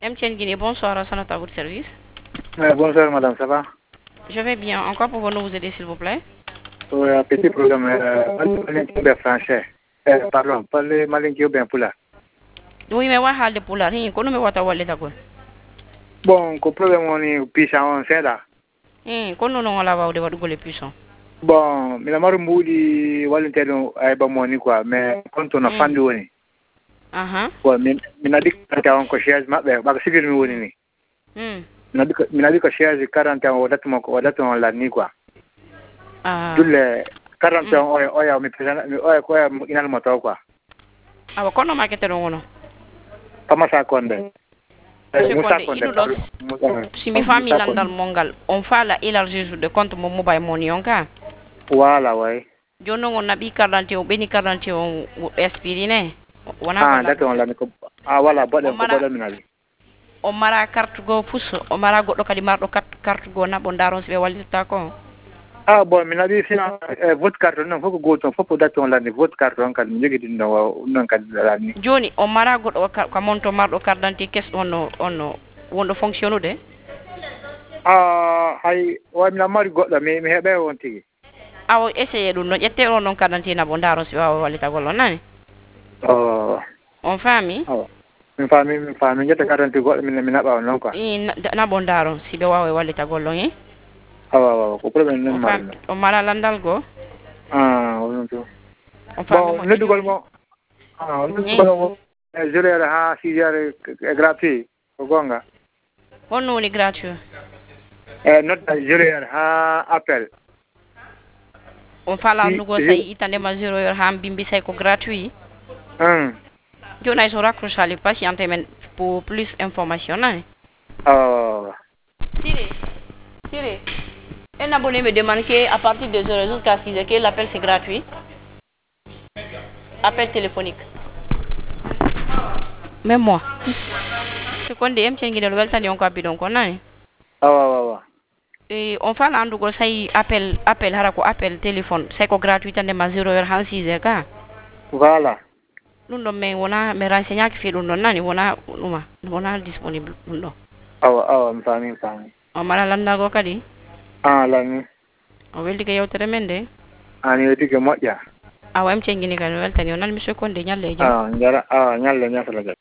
MTN Guinée, bonsoir, à votre service. Bonsoir madame, ça va? Je vais bien. En quoi pouvons-nous vous aider, s'il vous plaît? Oui, un petit problème. Malinki français. Pardon, parlez malinki bien pula. Oui, mais wa halde pula ri ko no me wata walle tagol. Bon, ko problème woni pisa on seda. Ko no no wala wawde wadugo le puissant. Bon, mi lamaru mbudi walinteno ay ba moni quoi, mais konto na fandi woni. Bon, mi nadi ka on ko shares mabbe, ba sigir mi woni ni. Mi nadi ko shares 40 ans wadatuma la ni quoi. Dulle 40 ans oya mi pesa mi oya ko inal moto quoi. Awa kono makete ngono. Kama sa konde. Musa konde. Si mi famille landal mongal, on fa la élargir de compte mon mobile money onka. Voilà, ouais. Jono on nabi carte o beni carte o expirine. Wana date on la ko voilà bodem ko bodem minali. O mara carte go puso, o mara goddo kadi mardo carte go na bon daron be walita ko. Bon, minadi sina votre carte non foko goto foko date on la ni votre carte on kan mi jogiti non kan la ni. Joni o mara goddo ka monto mardo carte d'identité kes ono wondo fonctionnude. Hay wa mi mari goddo mi hebe won tigi. Awo essayer dum no jette on non carte d'identité na bon daron si wawa walita gollo nani. On fami? Mi fami jetta carte d'identité goddo mi naba non quoi. Na bon daron si be wawa walita gollo ni. Ko problème non mari. O mara landal go? On to. Bon, ne dugol mo. Ne dugol mo. 0 heure ha 6 heures gratuit ko gonga. Honno woni gratuit? Not 0 heure ha appel. On fala nugo say itande ma 0 heure ha bimbi say ko gratuit? Jona so raccrocher les patients men pour plus information nan. Siri. Un abonné me demande qu'à partir de 0 jusqu'à 6 heures, que l'appel c'est gratuit. Appel téléphonique. Même moi. Ce qu'on dit, MTN Guinée, le temps on copie donc on a. Et on fait un double say appel harako appel téléphone, c'est quoi gratuit tande ma 0 heure han 6 heures ka. Voilà. Nous non mais on a me renseigner que fait non nani on a disponible non. Mfami. On mala landa go kadi. Lani. O weldi ke yewtere men de. Ani weldi ke moƴƴa. MTN Guinée kan weltani on nan monsieur Konde nyalle njara nyalle nyasala